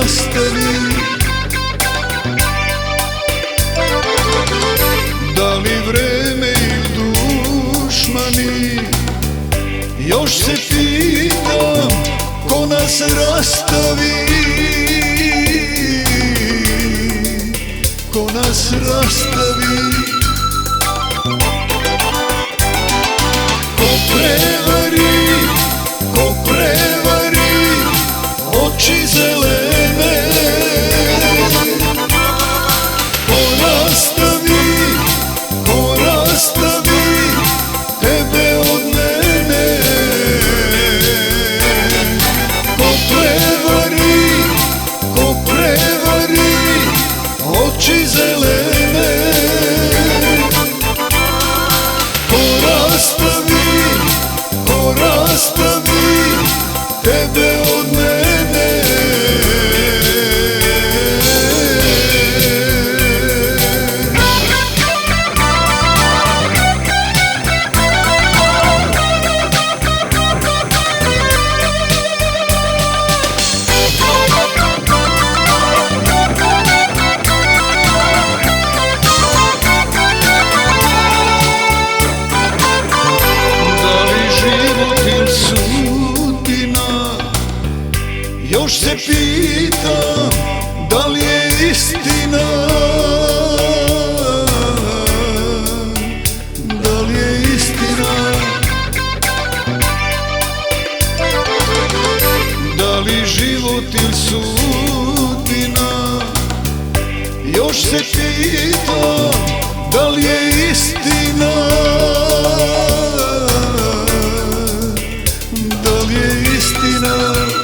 nastavi? Da li vreme i dušmani? Još se pitam ko nas rastavi, ko nas rastavi. Ko prevari, ko prevari oči zelene, ko rastavi tebe od mene. Ko prevari oči zelene, ko rastavi tebe od mene. Još se pitam da li je istina, da li je istina, da li život ili sudbina. Još se pitam da li je istina, da li je istina.